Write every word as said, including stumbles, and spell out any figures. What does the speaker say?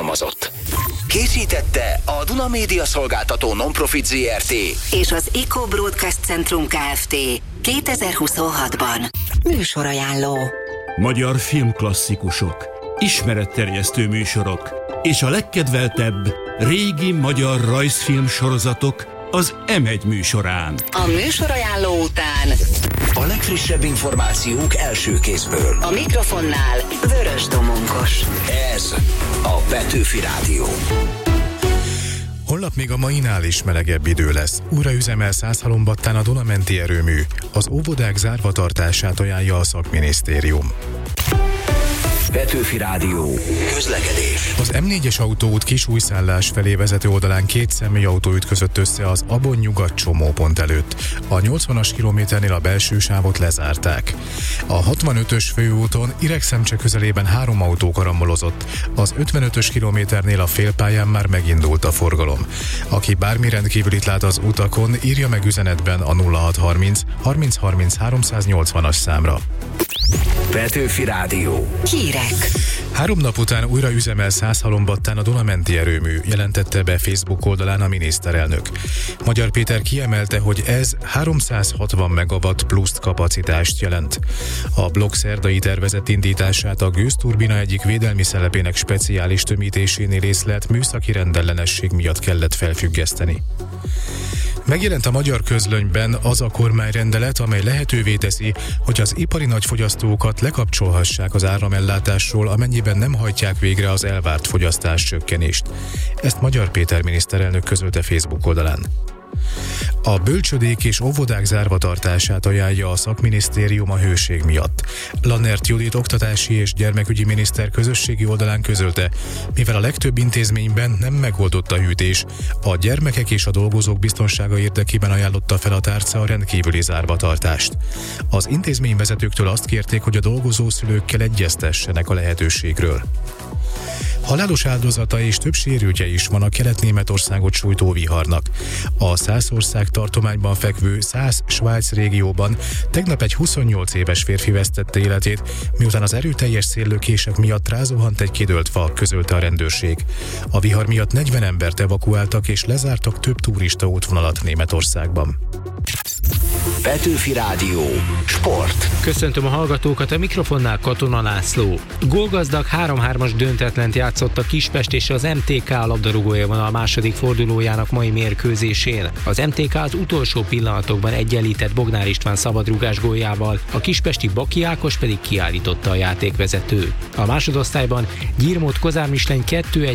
alkalmazott. Készítette a Duna Média Szolgáltató Non-Profit zé er té és az Eco Broadcast Centrum Kft. kétezer-huszonhatban. Műsorajánló. Magyar filmklasszikusok, ismeretterjesztő műsorok és a legkedveltebb régi magyar rajzfilm sorozatok az em egy műsorán. A műsorajánló után a legfrissebb információk első kézből. A mikrofonnál Vörös Domonkos. Ez a Petőfi Rádió. Holnap még a mainál is melegebb idő lesz. Újra üzemel Szászhalombattán a Dunamenti erőmű. Az óvodák zárvatartását ajánlja a szakminisztérium. Petőfi Rádió. Közlekedés. Az em négyes autóút Kisújszállás felé vezető oldalán két személyautó ütközött össze az Abon-nyugat csomópont előtt. A nyolcvanas kilométernél a belső sávot lezárták. A hatvanötös főúton Iregszemcse közelében három autó karambolozott. Az ötvenötös kilométernél a félpályán már megindult a forgalom. Aki bármi rendkívülit lát az utakon, írja meg üzenetben a nulla hatszázharminc harminc harminc háromszáznyolcvanas számra. Petőfi Rádió. Hírek. Három nap után újra üzemel Szászhalombattán a Dunamenti erőmű, jelentette be Facebook oldalán a miniszterelnök. Magyar Péter kiemelte, hogy ez háromszázhatvan megawatt plusz kapacitást jelent. A blokk szerdai tervezett indítását a gőzturbina egyik védelmi szelepének speciális tömítésénél észlelt műszaki rendellenesség miatt kellett felfüggeszteni. Megjelent a magyar közlönyben az a kormányrendelet, amely lehetővé teszi, hogy az ipari nagyfogyasztókat lekapcsolhassák az áramellátásról, amennyiben nem hajtják végre az elvárt fogyasztás csökkenést. Ezt Magyar Péter miniszterelnök közölte Facebook oldalán. A bölcsödék és óvodák zárvatartását ajánlja a szakminisztérium a hőség miatt. Lannert Judit oktatási és gyermekügyi miniszter közösségi oldalán közölte, mivel a legtöbb intézményben nem megoldott a hűtés, a gyermekek és a dolgozók biztonsága érdekében ajánlotta fel a tárca a rendkívüli zárvatartást. Az intézményvezetőktől azt kérték, hogy a dolgozó szülőkkel egyeztessenek a lehetőségről. Halálos áldozata és több sérültje is van a Kelet-Németországot sújtó viharnak. A Szászország tartományban fekvő Szász-Svájc régióban tegnap egy huszonnyolc éves férfi vesztette életét, miután az erőteljes széllökések miatt rázuhant egy kidőlt fa, közölte a rendőrség. A vihar miatt negyven embert evakuáltak és lezártak több turista útvonalat Németországban. Petőfi Rádió. Sport. Köszöntöm a hallgatókat, a mikrofonnál Katona László. Gólgazdag három-hármas döntetlent játszott a Kispest és az em té ká labdarúgója a második fordulójának mai mérkőzésén. Az em té ká az utolsó pillanatokban egyenlített Bognár István szabadrugás góljával, a kispesti Baki Ákos pedig kiállította a játékvezetőt. A másodosztályban Gyirmót Kozár Mislány kettő egy